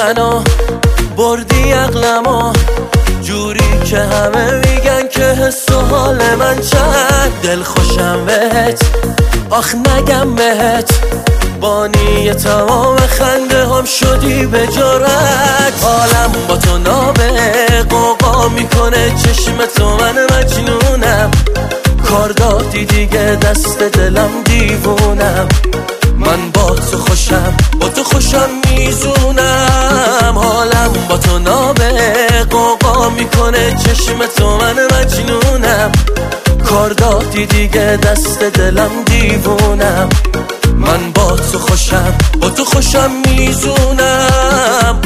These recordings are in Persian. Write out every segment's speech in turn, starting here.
منو بردی عقلمو جوری که همه میگن که حس و حال من چند دل خوشم بهت آخ نگم بهت بانی تمام خنده هم شدی به جرأت حالم با تو نابه قوقا میکنه چشم تو من مجنونم کار دادی دیگه دست دلم دیوونم من با تو خوشم میزونم حالم با تو نابه قوقا میکنه چشم تو من مجنونم کار دادی دیگه دست دلم دیوونم من با تو خوشم میزونم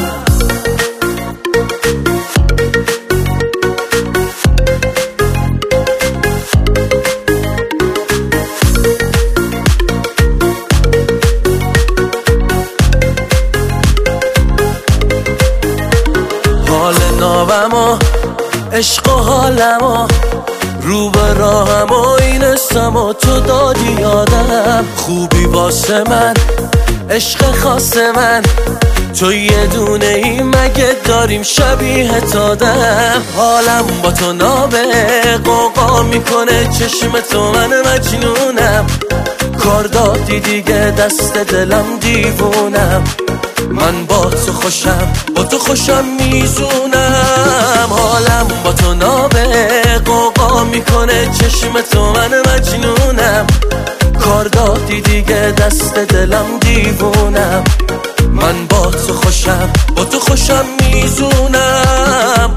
حال نابم و عشق و حالم و رو به راهم و این اسم و تو دادی یادم خوبی واسه من عشق خاص من تو یه دونه ای مگه داریم شبیه تادم حالم با تو نابه قوقا میکنه چشم تو من مجنونم کار دادی دیگه دست دلم دیوونم من با تو خوشم میزونم حالم با تو نابه قوقا میکنه چشم تو من مجنونم کار دادی دیگه دست دلم دیوونم من با تو خوشم میزونم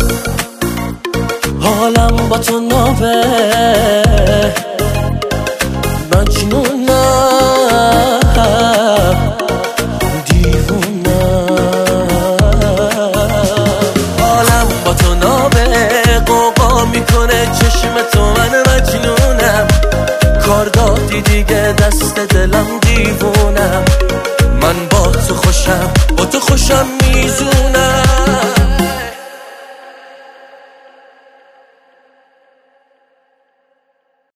حالم با تو نابه مجنونم میکنه چشم تو من مجنونم کار دادی دیگه دست دلم دیوونم من با تو خوشم میزونم